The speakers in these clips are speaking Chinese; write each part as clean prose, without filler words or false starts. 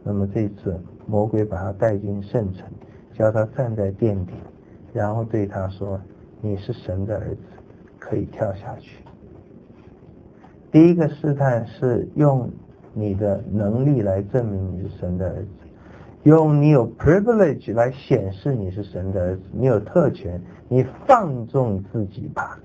那么这次魔鬼把他带进圣城，叫他站在殿顶，然后对他说：你是神的儿子，可以跳下去。第一个试探是用你的能力来证明你是神的儿子，用你有 privilege 来显示你是神的儿子，你有特权，你放纵自己吧。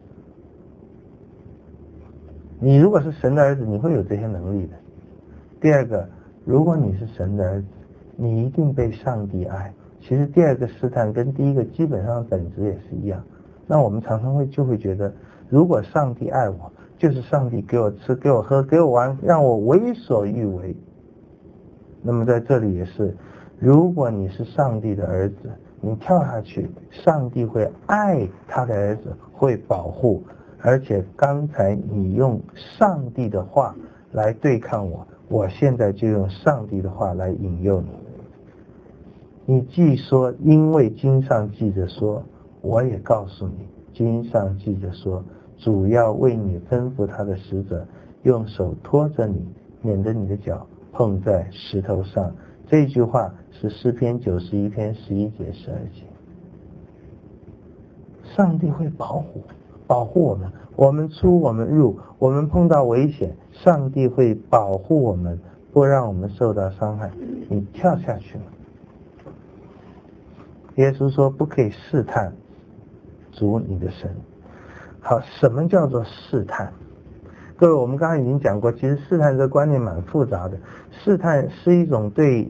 你如果是神的儿子，你会有这些能力的。第二个，如果你是神的儿子，你一定被上帝爱。其实第二个试探跟第一个基本上本质也是一样。那我们常常就会觉得，如果上帝爱我，就是上帝给我吃，给我喝，给我玩，让我为所欲为。那么在这里也是，如果你是上帝的儿子，你跳下去，上帝会爱他的儿子，会保护。而且刚才你用上帝的话来对抗我，我现在就用上帝的话来引诱你。你既说，因为经上记着说，我也告诉你，经上记着说，主要为你吩咐他的使者，用手托着你，免得你的脚碰在石头上。这句话是诗篇91篇11节12节。上帝会保护我们，我们出我们入，我们碰到危险，上帝会保护我们，不让我们受到伤害。你跳下去了。耶稣说不可以试探主你的神。好，什么叫做试探？各位，我们刚刚已经讲过，其实试探这个观念蛮复杂的。试探是一种对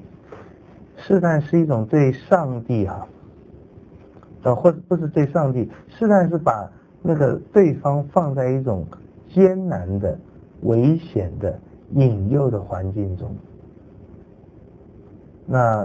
上帝或者不是对上帝，试探是把那个对方放在一种艰难的、危险的、引诱的环境中。那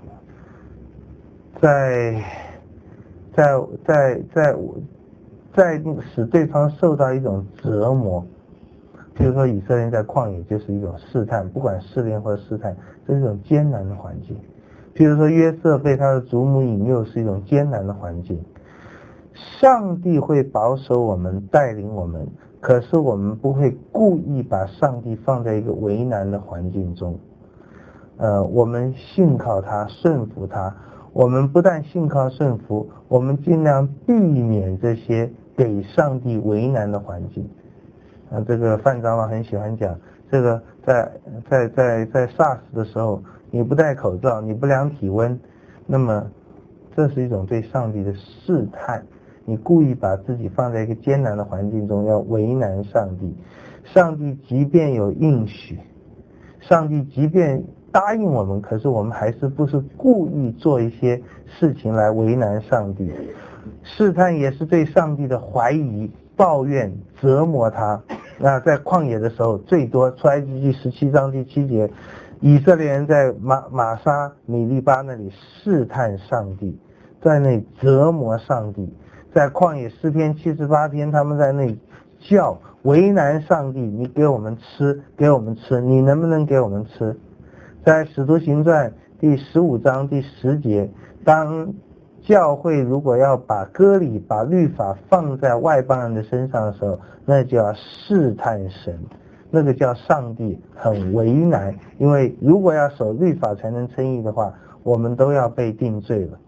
在使对方受到一种折磨。比如说以色列人在旷野就是一种试探，不管试炼或者试探，这是一种艰难的环境。比如说约瑟被他的祖母引诱，是一种艰难的环境。上帝会保守我们，带领我们，可是我们不会故意把上帝放在一个为难的环境中。我们信靠他，顺服他。我们不但信靠顺服，我们尽量避免这些给上帝为难的环境。这个范长老很喜欢讲，这个在 SARS 的时候，你不戴口罩，你不量体温，那么这是一种对上帝的试探。你故意把自己放在一个艰难的环境中，要为难上帝。上帝即便有应许，上帝即便答应我们，可是我们还是不是故意做一些事情来为难上帝。试探也是对上帝的怀疑、抱怨、折磨他。那在旷野的时候，最多出埃及记17章第7节，以色列人在玛莎米利巴那里试探上帝，在那里折磨上帝。在旷野诗篇78篇，他们在那里叫，为难上帝，你给我们吃，给我们吃，你能不能给我们吃？在使徒行传第15章第10节，当教会如果要把割礼、把律法放在外邦人的身上的时候，那就要试探神，那个叫上帝很为难。因为如果要守律法才能称义的话，我们都要被定罪了。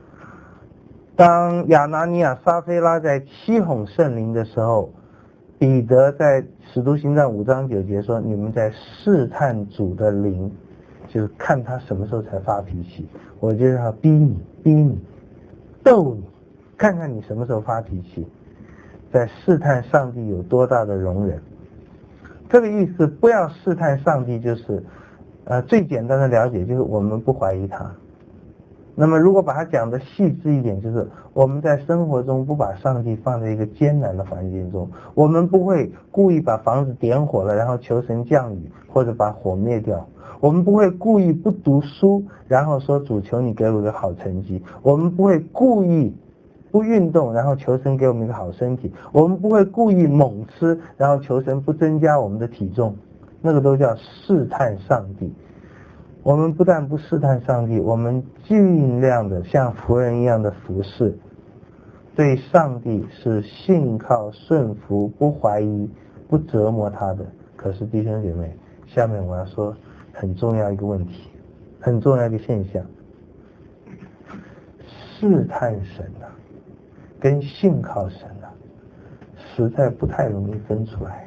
当亚拿尼亚、撒非拉在欺哄圣灵的时候，彼得在使徒行传5章9节说，你们在试探主的灵，就是看他什么时候才发脾气，我就要逼你逗你，看看你什么时候发脾气，在试探上帝有多大的容忍。这个意思，不要试探上帝，就是最简单的了解就是我们不怀疑他。那么如果把它讲的细致一点，就是我们在生活中不把上帝放在一个艰难的环境中，我们不会故意把房子点火了然后求神降雨，或者把火灭掉。我们不会故意不读书然后说主求你给我一个好成绩，我们不会故意不运动然后求神给我们一个好身体，我们不会故意猛吃然后求神不增加我们的体重，那个都叫试探上帝。我们不但不试探上帝，我们尽量的像仆人一样的服侍，对上帝是信靠顺服，不怀疑，不折磨他的。可是弟兄姐妹，下面我要说很重要一个问题， 很重要的现象。试探神啊，跟信靠神啊，实在不太容易分出来。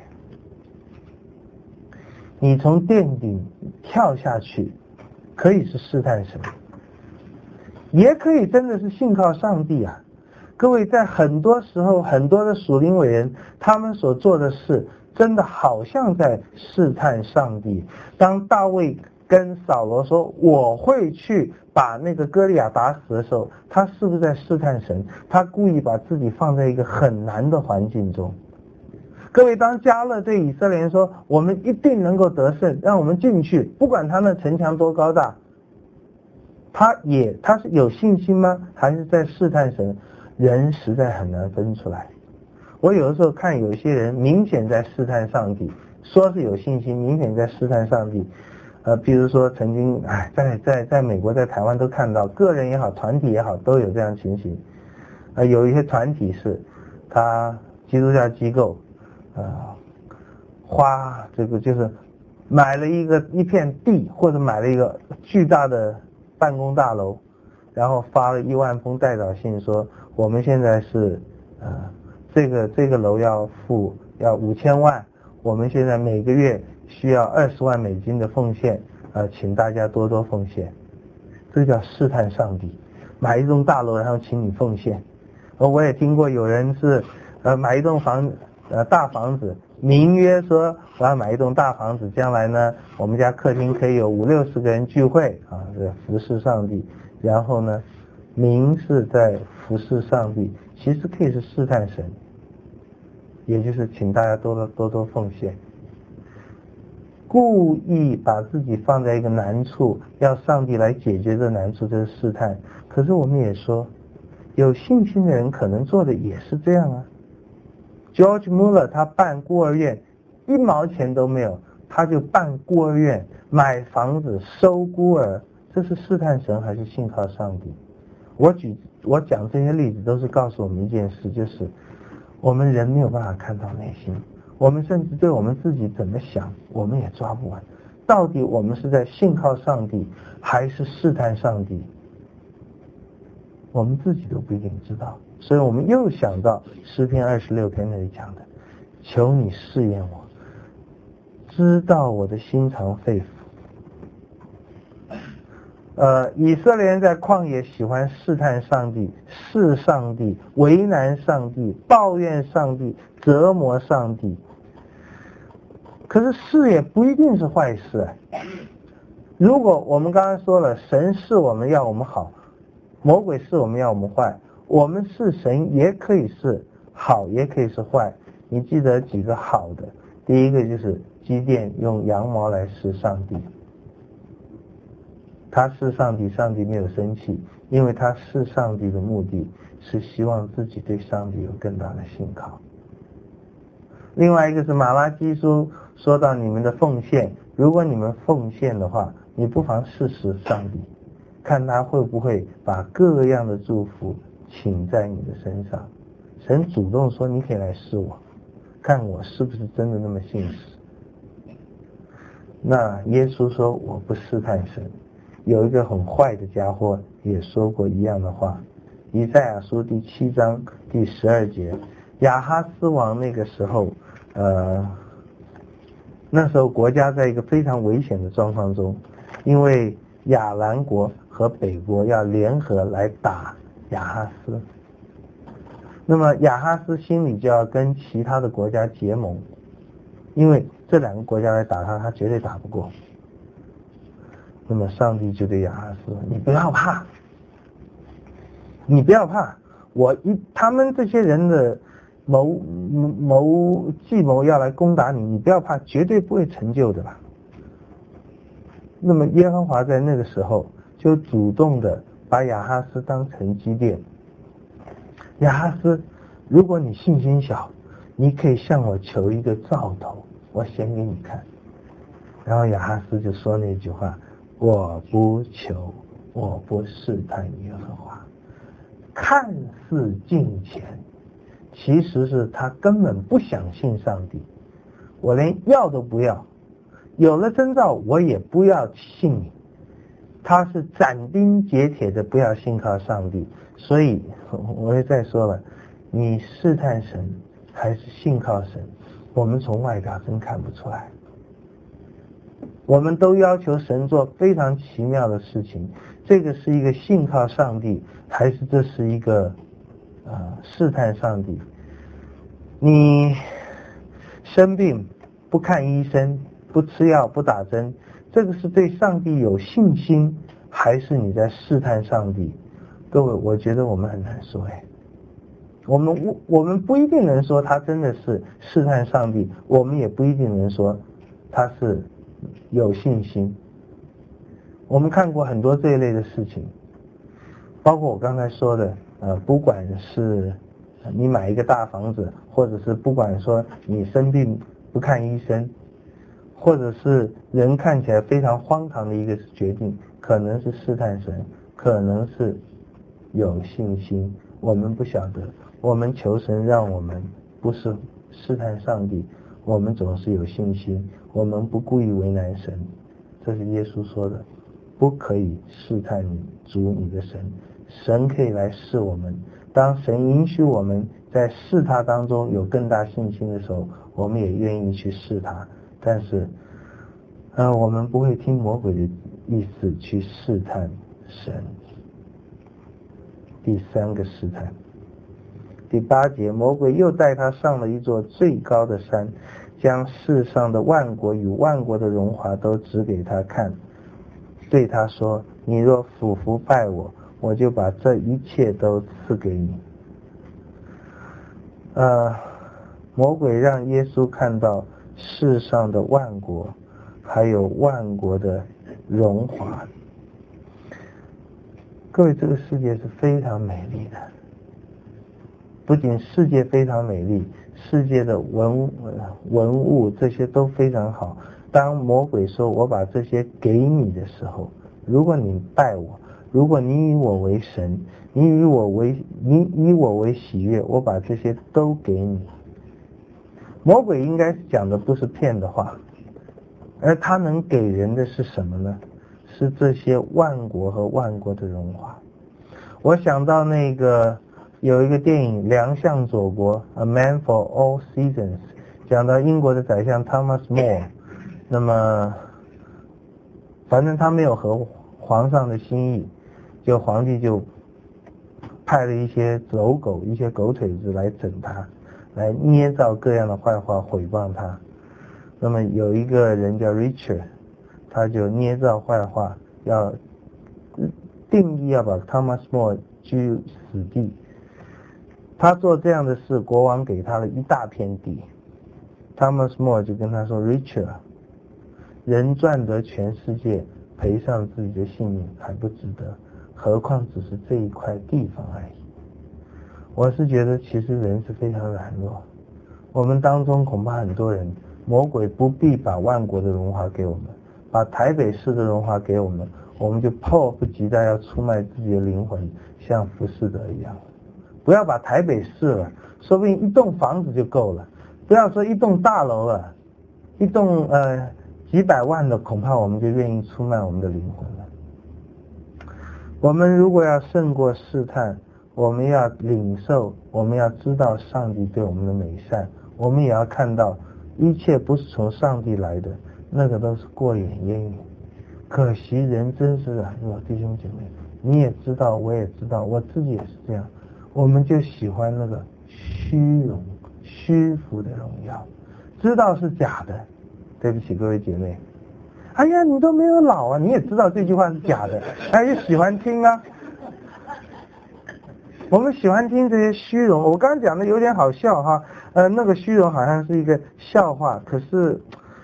你从殿顶跳下去，可以是试探神，也可以真的是信靠上帝啊。各位，在很多时候，很多的属灵伟人，他们所做的事，真的好像在试探上帝。当大卫跟扫罗说我会去把那个歌利亚打死的时候，他是不是在试探神？他故意把自己放在一个很难的环境中。各位，当迦勒对以色列人说我们一定能够得胜，让我们进去，不管他那城墙多高大，他是有信心吗？还是在试探神？人实在很难分出来。我有的时候看有些人明显在试探上帝，说是有信心，明显在试探上帝。比如说曾经在美国在台湾都看到，个人也好团体也好都有这样情形。有一些团体是他基督教机构花这个就是买了一片地，或者买了一个巨大的办公大楼，然后发了1万封代祷信说我们现在是这个楼要5000万，我们现在每个月需要20万美金的奉献，请大家多多奉献。这叫试探上帝，买一栋大楼然后请你奉献。我也听过有人是买一栋大房子，明约说我要买一栋大房子，将来呢我们家客厅可以有50-60个人聚会这服侍上帝。然后呢明是在服侍上帝，其实可以是试探神，也就是请大家多多奉献。故意把自己放在一个难处，要上帝来解决这难处，这是试探。可是我们也说，有信心的人可能做的也是这样啊。George Muller 他办孤儿院，1毛钱都没有，他就办孤儿院，买房子收孤儿，这是试探神还是信靠上帝？我讲这些例子都是告诉我们一件事，就是我们人没有办法看到内心，我们甚至对我们自己怎么想我们也抓不完，到底我们是在信靠上帝还是试探上帝，我们自己都不一定知道。所以我们又想到诗篇26篇那里讲的，求你试验我，知道我的心肠肺腑。以色列人在旷野喜欢试探上帝，试上帝，为难上帝，抱怨上帝，折磨上帝。可是试也不一定是坏事。如果我们刚才说了，神试我们要我们好，魔鬼试我们要我们坏，我们试神也可以是好，也可以是坏。你记得几个好的？第一个就是基甸用羊毛来试上帝，他试上帝，上帝没有生气，因为他试上帝的目的是希望自己对上帝有更大的信靠。另外一个是马拉基书说到你们的奉献，如果你们奉献的话，你不妨试试上帝，看他会不会把各样的祝福请在你的身上。神主动说你可以来试我，看我是不是真的那么信实。那耶稣说我不试探神。有一个很坏的家伙也说过一样的话，以赛亚书第7章第12节，亚哈斯王那个时候那时候国家在一个非常危险的状况中，因为亚兰国和北国要联合来打亚哈斯，那么亚哈斯心里就要跟其他的国家结盟，因为这2个国家来打他，他绝对打不过。那么上帝就对亚哈斯说，你不要怕，你不要怕，他们这些人的计谋要来攻打你，你不要怕，绝对不会成就的啦。那么耶和华在那个时候就主动的把亚哈斯当成基甸。亚哈斯，如果你信心小，你可以向我求一个兆头，我显给你看。然后亚哈斯就说那句话，我不求，我不试探耶和华。看似敬虔，其实是他根本不想信上帝。我连要都不要，有了征兆我也不要信你。 他是斩钉截铁的不要信靠上帝。所以我会再说了，你试探神还是信靠神，我们从外表真看不出来。我们都要求神做非常奇妙的事情，这个是一个信靠上帝，还是这是一个试探上帝？你生病不看医生，不吃药，不打针，这个是对上帝有信心，还是你在试探上帝？各位，我觉得我们很难说我们不一定能说他真的是试探上帝，我们也不一定能说他是有信心。我们看过很多这一类的事情，包括我刚才说的不管是你买一个大房子，或者是不管说你生病不看医生，或者是人看起来非常荒唐的一个决定，可能是试探神，可能是有信心，我们不晓得。我们求神让我们不是试探上帝，我们总是有信心，我们不故意为难神。这是耶稣说的，不可以试探主你的神，神可以来试我们。当神允许我们在试他当中有更大信心的时候，我们也愿意去试他。但是我们不会听魔鬼的意思去试探神。第三个试探，第8节，魔鬼又带他上了一座最高的山，将世上的万国与万国的荣华都指给他看，对他说，你若俯伏拜我，我就把这一切都赐给你。魔鬼让耶稣看到世上的万国，还有万国的荣华。各位，这个世界是非常美丽的，不仅世界非常美丽，世界的文物这些都非常好。当魔鬼说我把这些给你的时候，如果你拜我，如果你以我为神，你以我为喜悦，我把这些都给你。魔鬼应该讲的不是骗的话，而他能给人的是什么呢？是这些万国和万国的荣华。我想到那个有一个电影《良相左国》A Man for All Seasons， 讲到英国的宰相 Thomas More， 那么反正他没有合皇上的心意，皇帝就派了一些走狗，一些狗腿子来整他，来捏造各样的坏话毁谤他。那么有一个人叫 Richard， 他就捏造坏话，要定义要把 Thomas More 拘死地。他做这样的事，国王给他了一大片地。Thomas More 就跟他说， Richard， 人赚得全世界，赔上自己的性命还不值得，何况只是这一块地方而已。我是觉得其实人是非常软弱，我们当中恐怕很多人，魔鬼不必把万国的荣华给我们，把台北市的荣华给我们，我们就迫不及待要出卖自己的灵魂，像浮士德一样。不要把台北市了，说不定一栋房子就够了，不要说一栋大楼了，一栋几百万的，恐怕我们就愿意出卖我们的灵魂了。我们如果要胜过试探，我们要领受，我们要知道上帝对我们的美善，我们也要看到一切不是从上帝来的，那个都是过眼烟云。可惜人真是软弱，弟兄姐妹，你也知道，我也知道，我自己也是这样，我们就喜欢那个虚荣虚浮的荣耀，知道是假的。对不起各位姐妹，哎呀你都没有老啊，你也知道这句话是假的，也喜欢听啊。我们喜欢听这些虚荣，我刚刚讲的有点好笑哈，那个虚荣好像是一个笑话，可是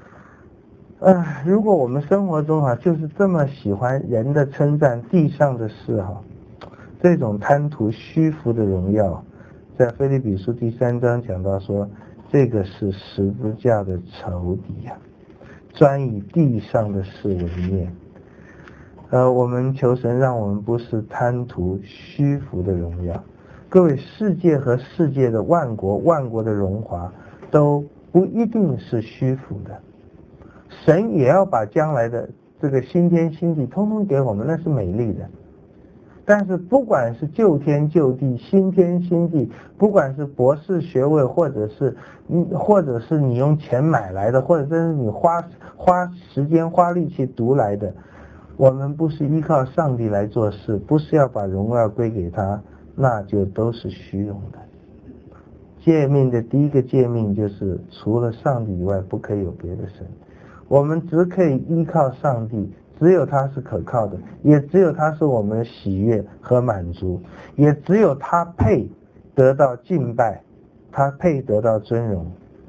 如果我们生活中就是这么喜欢人的称赞，地上的事这种贪图虚浮的荣耀，在腓立比书第3章讲到说，这个是十字架的仇敌专以地上的事为念。我们求神让我们不是贪图虚浮的荣耀。各位，世界和世界的万国万国的荣华都不一定是虚浮的，神也要把将来的这个新天新地通通给我们，那是美丽的。但是不管是救天救地、新天新地，不管是博士学位，或者是你用钱买来的，或者真是你花时间花力气读来的，我们不是依靠上帝来做事，不是要把荣耀归给他，那就都是虚荣的。诫命的第一个诫命就是除了上帝以外不可以有别的神，我们只可以依靠上帝，只有他是可靠的，也只有他是我们的喜悦和满足，也只有他配得到敬拜，他配得到尊荣。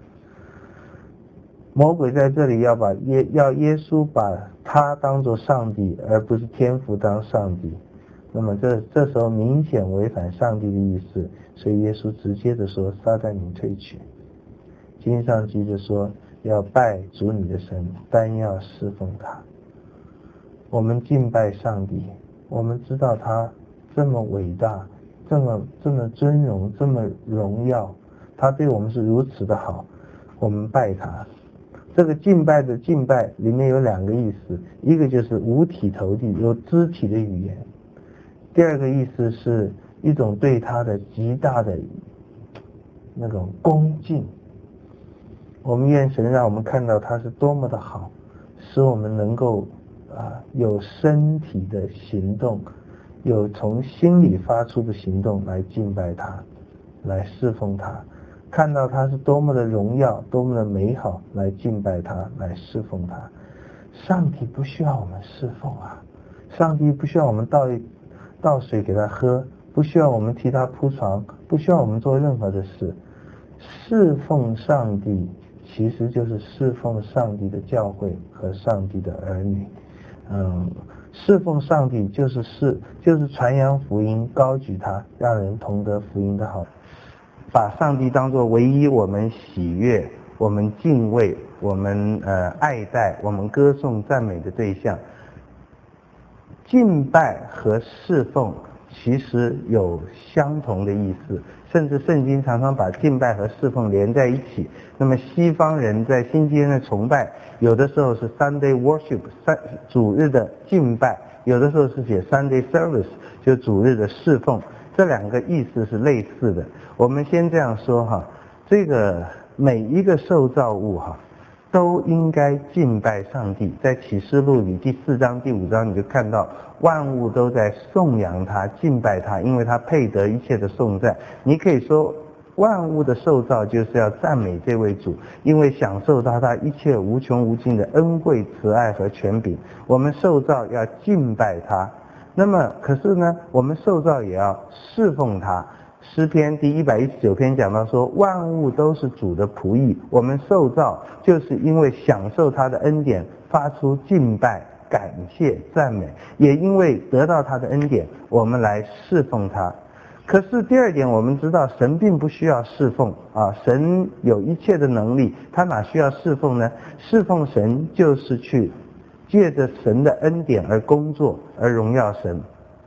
魔鬼在这里要耶稣把他当作上帝，而不是天父当上帝，那么这时候明显违反上帝的意思，所以耶稣直接的说：撒旦你退去。经上记着说，要拜主你的神，单要侍奉他。我们敬拜上帝，我们知道他这么伟大，这么尊荣，这么荣耀，他对我们是如此的好，我们拜他。这个敬拜的敬拜里面有两个意思，一个就是五体投地，有肢体的语言；第二个意思是一种对他的极大的那种恭敬。我们愿神让我们看到他是多么的好，使我们能够有身体的行动，有从心里发出的行动来敬拜他，来侍奉他，看到他是多么的荣耀，多么的美好，来敬拜他，来侍奉他。上帝不需要我们侍奉啊，上帝不需要我们倒水给他喝，不需要我们替他铺床，不需要我们做任何的事。侍奉上帝其实就是侍奉上帝的教会和上帝的儿女。侍奉上帝就是传扬福音，高举他，让人同得福音的好，把上帝当作唯一我们喜悦、我们敬畏、我们爱戴、我们歌颂赞美的对象。敬拜和侍奉其实有相同的意思，甚至圣经常常把敬拜和侍奉连在一起。那么西方人在星期天的崇拜，有的时候是 Sunday worship 主日的敬拜，有的时候是写 Sunday service 就主日的侍奉，这两个意思是类似的。我们先这样说哈，这个每一个受造物都应该敬拜上帝。在启示录里第4章第5章你就看到万物都在颂扬他，敬拜他，因为他配得一切的颂赞。你可以说万物的受造就是要赞美这位主，因为享受到他一切无穷无尽的恩惠、慈爱和权柄。我们受造要敬拜他，那么可是呢，我们受造也要侍奉他。诗篇第119篇讲到说，万物都是主的仆役，我们受造就是因为享受他的恩典，发出敬拜、感谢、赞美，也因为得到他的恩典，我们来侍奉他。可是第二点，我们知道神并不需要侍奉神有一切的能力，他哪需要侍奉呢？侍奉神就是去借着神的恩典而工作，而荣耀神。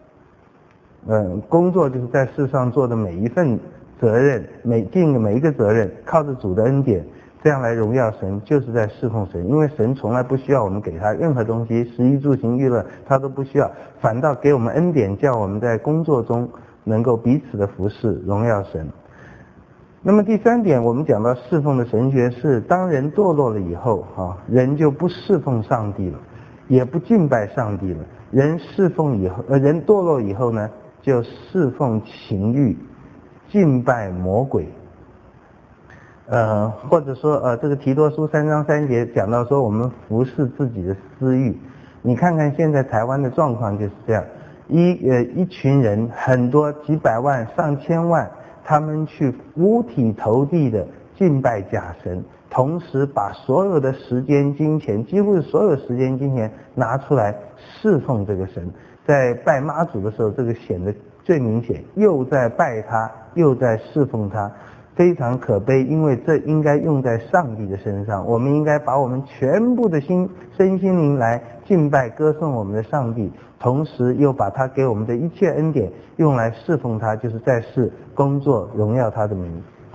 工作就是在世上做的每一份责任，尽每一个责任，靠着主的恩典，这样来荣耀神，就是在侍奉神。因为神从来不需要我们给他任何东西，食衣住行娱乐他都不需要，反倒给我们恩典，叫我们在工作中能够彼此的服侍，荣耀神。那么第三点，我们讲到侍奉的神学是，当人堕落了以后人就不侍奉上帝了，也不敬拜上帝了。人堕落以后呢，就侍奉情欲，敬拜魔鬼。或者说这个提多书3章3节讲到说，我们服侍自己的私欲。你看看现在台湾的状况就是这样，一群人，很多几百万上千万，他们去五体投地的敬拜假神，同时把所有的时间金钱，几乎是所有时间金钱拿出来侍奉这个神。在拜妈祖的时候，这个显得最明显，又在拜他，又在侍奉他，非常可悲。因为这应该用在上帝的身上，我们应该把我们全部的身心灵来敬拜歌颂我们的上帝，同时又把他给我们的一切恩典用来侍奉他，就是在世工作荣耀他的名。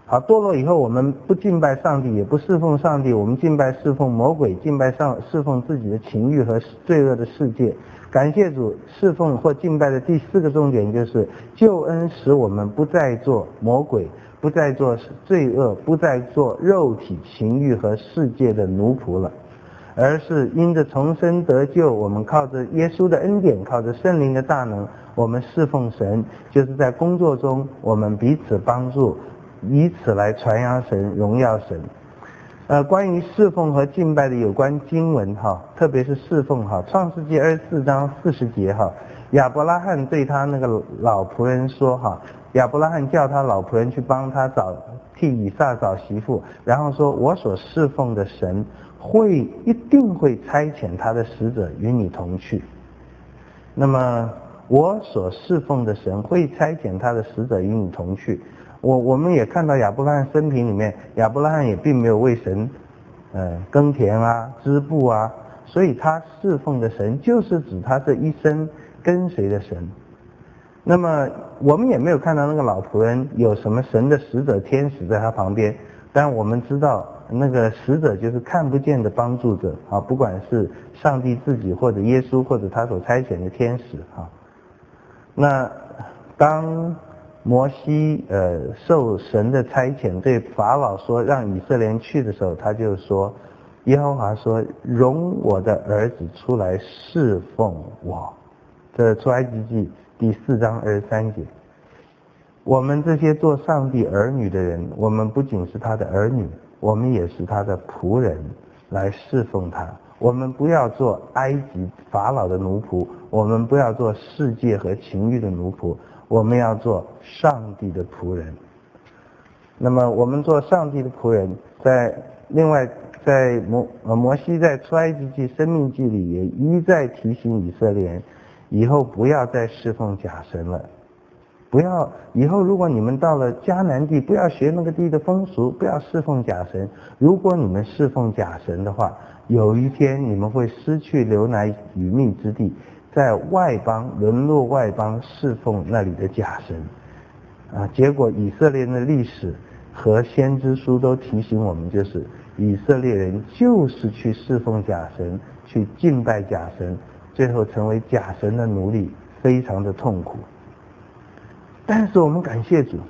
好，堕落以后，我们不敬拜上帝，也不侍奉上帝，我们敬拜侍奉魔鬼，敬拜侍奉自己的情欲和罪恶的世界。感谢主，侍奉或敬拜的第4个重点就是救恩使我们不再做魔鬼，不再做罪恶，不再做肉体情欲和世界的奴仆了，而是因着重生得救，我们靠着耶稣的恩典，靠着圣灵的大能，我们侍奉神，就是在工作中我们彼此帮助，以此来传扬神，荣耀神。关于侍奉和敬拜的有关经文特别是侍奉创世纪24章40节亚伯拉罕对他那个老仆人说亚伯拉罕叫他老仆人去帮他替以撒找媳妇，然后说我所侍奉的神一定会差遣他的使者与你同去。那么我所侍奉的神会差遣他的使者与你同去。我们也看到亚伯拉罕生平里面，亚伯拉罕也并没有为神耕田织布所以他侍奉的神就是指他这一生跟随的神。那么我们也没有看到那个老仆人有什么神的使者天使在他旁边，但我们知道那个使者就是看不见的帮助者不管是上帝自己或者耶稣或者他所差遣的天使那当摩西受神的差遣对法老说让以色列人去的时候，他就说耶和华说容我的儿子出来侍奉我。这出埃及记第4章23节。我们这些做上帝儿女的人，我们不仅是他的儿女，我们也是他的仆人来侍奉他。我们不要做埃及法老的奴仆，我们不要做世界和情欲的奴仆，我们要做上帝的仆人。那么我们做上帝的仆人，另外在摩西在出埃及记生命记里也一再提醒以色列人，以后不要再侍奉假神了。以后如果你们到了迦南地，不要学那个地的风俗，不要侍奉假神。如果你们侍奉假神的话，有一天你们会失去流奶与蜜之地，在外邦沦落外邦侍奉那里的假神结果以色列人的历史和先知书都提醒我们，就是以色列人就是去侍奉假神，去敬拜假神，最后成为假神的奴隶，非常的痛苦。但是我们感谢主，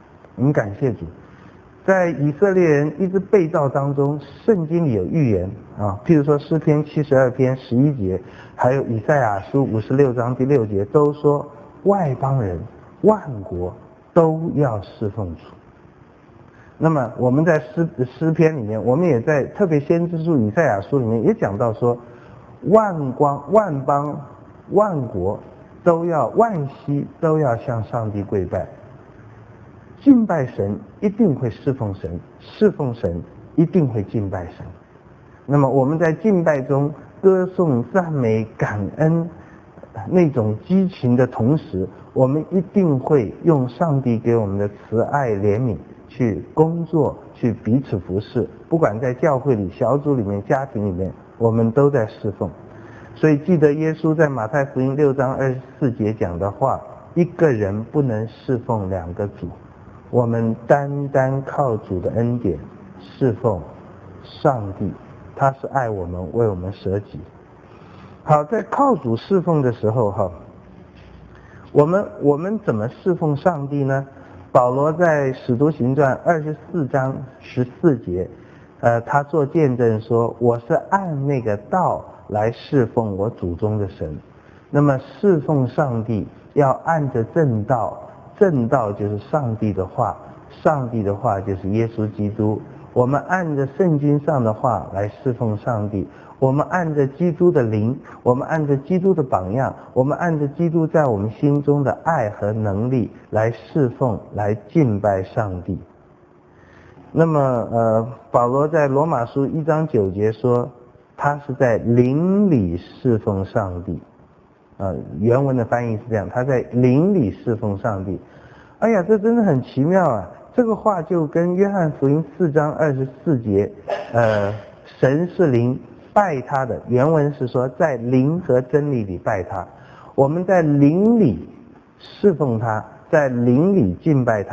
在以色列人一直被盗当中，圣经里有预言譬如说诗篇72篇11节，还有以赛亚书56章第6节，都说外邦人万国都要侍奉主。那么我们在诗篇里面，我们也在特别先知书以赛亚书里面也讲到说，万邦万国万膝都要向上帝跪拜，敬拜神一定会侍奉神，侍奉神一定会敬拜神。那么我们在敬拜中歌颂赞美感恩那种激情的同时，我们一定会用上帝给我们的慈爱怜悯去工作，去彼此服侍，不管在教会里、小组里面、家庭里面，我们都在侍奉。所以记得耶稣在马太福音6章24节讲的话，一个人不能侍奉2个主，我们单单靠主的恩典侍奉上帝，他是爱我们，为我们舍己。好，在靠主侍奉的时候我们怎么侍奉上帝呢？保罗在使徒行传24章14节他做见证说，我是按那个道来侍奉我祖宗的神。那么侍奉上帝要按着正道，正道就是上帝的话，上帝的话就是耶稣基督。我们按着圣经上的话来侍奉上帝，我们按着基督的灵，我们按着基督的榜样，我们按着基督在我们心中的爱和能力来侍奉，来敬拜上帝。那么保罗在罗马书1章9节说，他是在灵里侍奉上帝原文的翻译是这样，他在灵里侍奉上帝。哎呀，这真的很奇妙啊！这个话就跟约翰福音4章24节神是灵，拜他的，原文是说在灵和真理里拜他。我们在灵里侍奉他，在灵里敬拜他，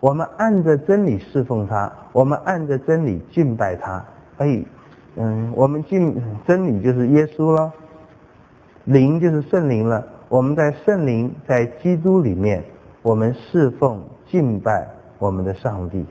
我们按着真理侍奉他，我们按着真理敬拜他。我们敬真理就是耶稣了，灵就是圣灵了。我们在圣灵在基督里面，我们侍奉敬拜我们的上帝。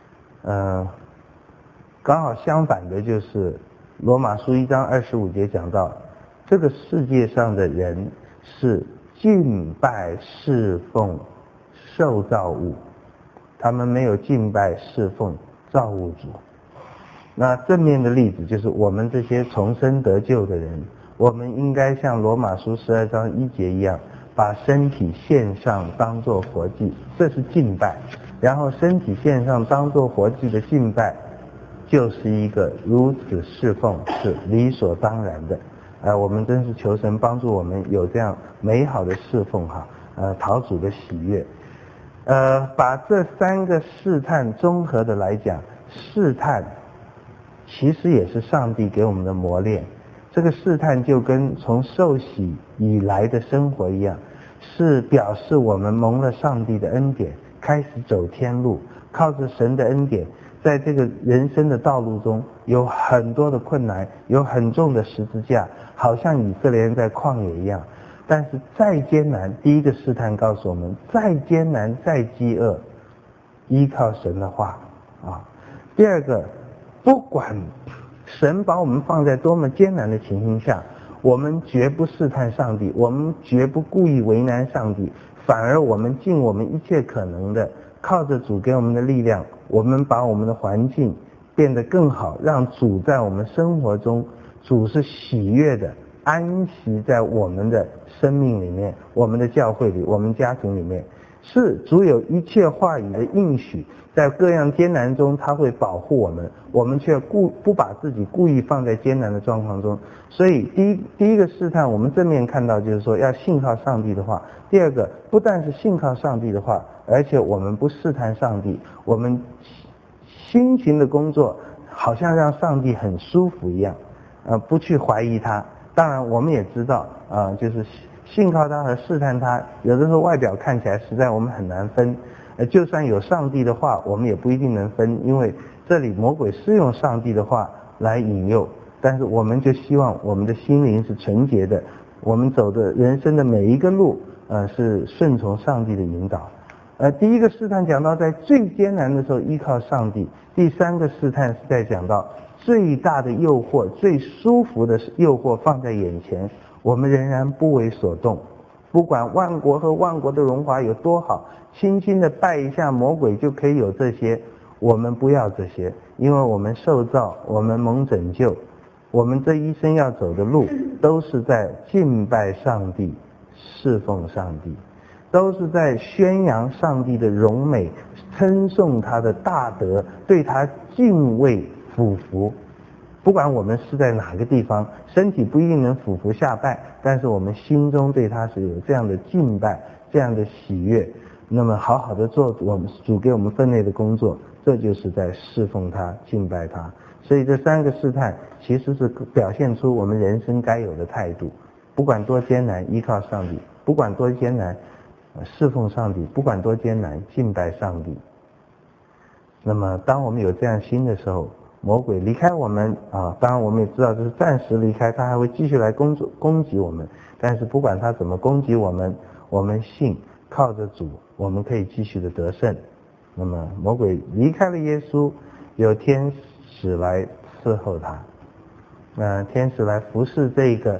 刚好相反的就是罗马书1章25节讲到，这个世界上的人是敬拜侍奉受造物，他们没有敬拜侍奉造物主。那正面的例子就是我们这些重生得救的人，我们应该像罗马书12章1节一样，把身体献上当作活祭，这是敬拜。然后身体献上当作活祭的敬拜，就是一个如此侍奉是理所当然的。我们真是求神帮助我们有这样美好的侍奉讨主的喜悦。把这3个试探综合的来讲，试探其实也是上帝给我们的磨练。这个试探就跟从受洗以来的生活一样，是表示我们蒙了上帝的恩典，开始走天路，靠着神的恩典，在这个人生的道路中有很多的困难，有很重的十字架，好像以色列人在旷野一样。但是再艰难，第一个试探告诉我们，再艰难再饥饿，依靠神的话第二个，不管神把我们放在多么艰难的情形下，我们绝不试探上帝，我们绝不故意为难上帝，反而我们尽我们一切可能的，靠着主给我们的力量，我们把我们的环境变得更好，让主在我们生活中，主是喜悦的，安息在我们的生命里面，我们的教会里，我们家庭里面。是主有一切话语的应许，在各样艰难中他会保护我们，我们却不把自己故意放在艰难的状况中。所以第一个试探我们正面看到就是说要信靠上帝的话，第二个不但是信靠上帝的话，而且我们不试探上帝，我们辛勤的工作好像让上帝很舒服一样，不去怀疑他。当然我们也知道就是信靠他和试探他，有的时候外表看起来实在我们很难分，就算有上帝的话我们也不一定能分，因为这里魔鬼是用上帝的话来引诱，但是我们就希望我们的心灵是纯洁的，我们走的人生的每一个路是顺从上帝的引导。第一个试探讲到在最艰难的时候依靠上帝，第3个试探是在讲到最大的诱惑，最舒服的诱惑放在眼前，我们仍然不为所动，不管万国和万国的荣华有多好，轻轻的拜一下魔鬼就可以有这些，我们不要这些，因为我们受造，我们蒙拯救，我们这一生要走的路都是在敬拜上帝，侍奉上帝，都是在宣扬上帝的荣美，称颂他的大德，对他敬畏俯伏。不管我们是在哪个地方，身体不一定能俯伏下拜，但是我们心中对他是有这样的敬拜，这样的喜悦，那么好好的做我们主给我们分内的工作，这就是在侍奉他，敬拜他。所以这3个试探其实是表现出我们人生该有的态度，不管多艰难依靠上帝，不管多艰难侍奉上帝，不管多艰难敬拜上帝。那么当我们有这样心的时候，魔鬼离开我们当然我们也知道这是暂时离开，他还会继续来攻击我们，但是不管他怎么攻击我们，我们信靠着主，我们可以继续的得胜。那么魔鬼离开了耶稣，有天使来伺候他，天使来服侍这个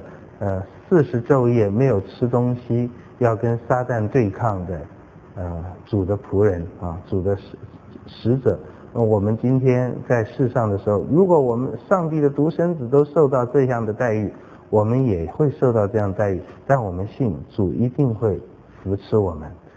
40昼夜没有吃东西，要跟撒旦对抗的主的仆人主的使者。我们今天在世上的时候，如果我们上帝的独生子都受到这样的待遇，我们也会受到这样的待遇，但我们信主一定会扶持我们。